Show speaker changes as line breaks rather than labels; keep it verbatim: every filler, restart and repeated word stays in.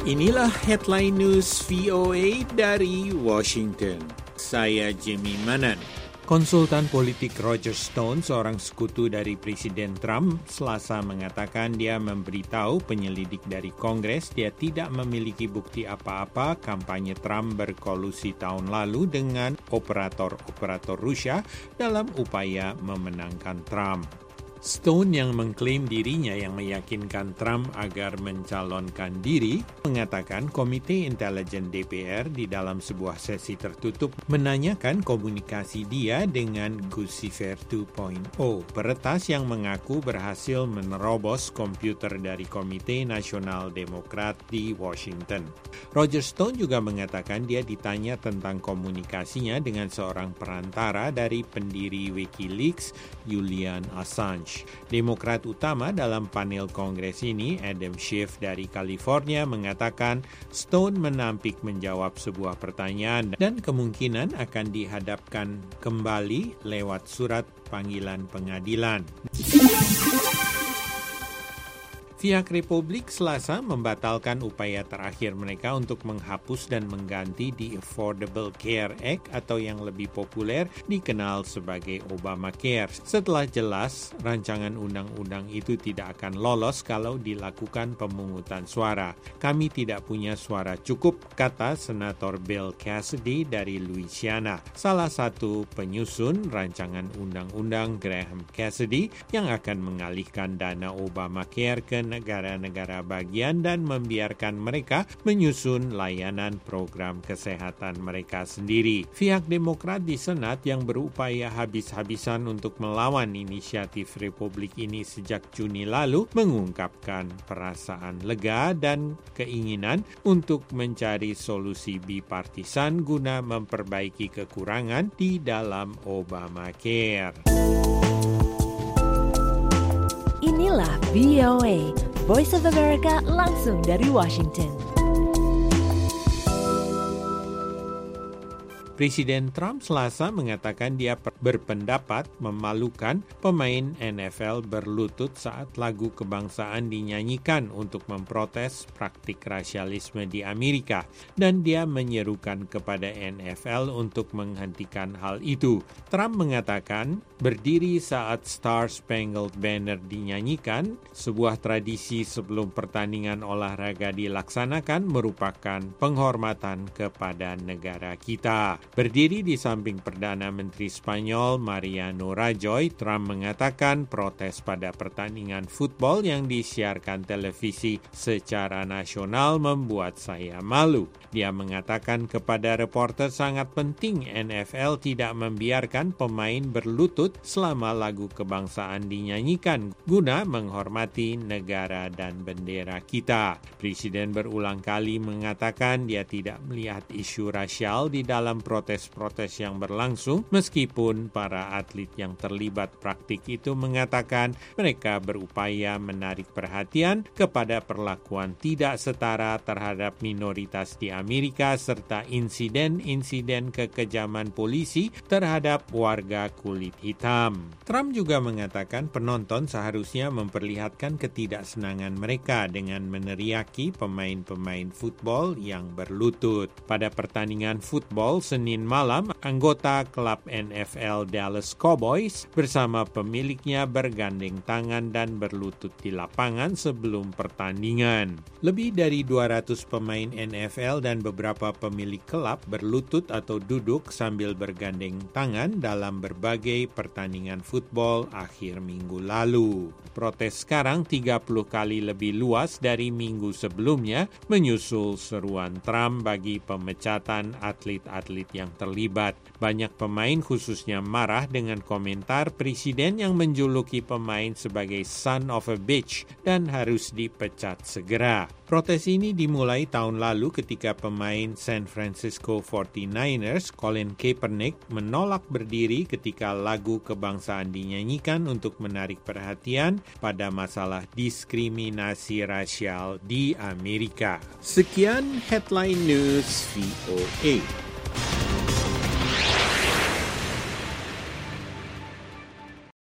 Inilah headline news V O A dari Washington. Saya Jimmy Manan. Konsultan politik Roger Stone, seorang sekutu dari Presiden Trump, Selasa mengatakan dia memberitahu penyelidik dari Kongres dia tidak memiliki bukti apa-apa kampanye Trump berkolusi tahun lalu dengan operator-operator Rusia dalam upaya memenangkan Trump. Stone yang mengklaim dirinya yang meyakinkan Trump agar mencalonkan diri, mengatakan Komite Intelijen D P R di dalam sebuah sesi tertutup menanyakan komunikasi dia dengan Guccifer dua titik nol, peretas yang mengaku berhasil menerobos komputer dari Komite Nasional Demokrat di Washington. Roger Stone juga mengatakan dia ditanya tentang komunikasinya dengan seorang perantara dari pendiri Wikileaks, Julian Assange. Demokrat utama dalam panel Kongres ini, Adam Schiff dari California, mengatakan Stone menampik menjawab sebuah pertanyaan dan kemungkinan akan dihadapkan kembali lewat surat panggilan pengadilan. Pihak Republik Selasa membatalkan upaya terakhir mereka untuk menghapus dan mengganti The Affordable Care Act atau yang lebih populer dikenal sebagai Obamacare. Setelah jelas rancangan undang-undang itu tidak akan lolos kalau dilakukan pemungutan suara. Kami tidak punya suara cukup, kata Senator Bill Cassidy dari Louisiana, salah satu penyusun rancangan undang-undang Graham Cassidy yang akan mengalihkan dana Obamacare ke negara-negara bagian dan membiarkan mereka menyusun layanan program kesehatan mereka sendiri. Pihak Demokrat di Senat yang berupaya habis-habisan untuk melawan inisiatif Republik ini sejak Juni lalu mengungkapkan perasaan lega dan keinginan untuk mencari solusi bipartisan guna memperbaiki kekurangan di dalam Obamacare.
Inilah V O A, Voice of America langsung dari Washington.
Presiden Trump Selasa mengatakan dia berpendapat memalukan pemain N F L berlutut saat lagu kebangsaan dinyanyikan untuk memprotes praktik rasialisme di Amerika, dan dia menyerukan kepada N F L untuk menghentikan hal itu. Trump mengatakan berdiri saat Star Spangled Banner dinyanyikan, sebuah tradisi sebelum pertandingan olahraga dilaksanakan, merupakan penghormatan kepada negara kita. Berdiri di samping Perdana Menteri Spanyol Mariano Rajoy, Trump mengatakan protes pada pertandingan football yang disiarkan televisi secara nasional membuat saya malu. Dia mengatakan kepada reporter sangat penting N F L tidak membiarkan pemain berlutut selama lagu kebangsaan dinyanyikan guna menghormati negara dan bendera kita. Presiden berulang kali mengatakan dia tidak melihat isu rasial di dalam protes-protes yang berlangsung, meskipun para atlet yang terlibat praktik itu mengatakan mereka berupaya menarik perhatian kepada perlakuan tidak setara terhadap minoritas di Amerika serta insiden-insiden kekejaman polisi terhadap warga kulit hitam. Trump juga mengatakan penonton seharusnya memperlihatkan ketidaksenangan mereka dengan meneriaki pemain-pemain football yang berlutut. Pada pertandingan football Senin malam, anggota klub N F L Dallas Cowboys bersama pemiliknya bergandeng tangan dan berlutut di lapangan sebelum pertandingan. Lebih dari dua ratus pemain N F L dan beberapa pemilik klub berlutut atau duduk sambil bergandeng tangan dalam berbagai pertandingan football akhir minggu lalu. Protes sekarang tiga puluh kali lebih luas dari minggu sebelumnya, menyusul seruan Trump bagi pemecatan atlet-atlet yang terlibat. Banyak pemain khususnya marah dengan komentar presiden yang menjuluki pemain sebagai son of a bitch dan harus dipecat segera. Protes ini dimulai tahun lalu ketika pemain San Francisco forty-niners Colin Kaepernick menolak berdiri ketika lagu kebangsaan dinyanyikan untuk menarik perhatian pada masalah diskriminasi rasial di Amerika. Sekian headline news V O A.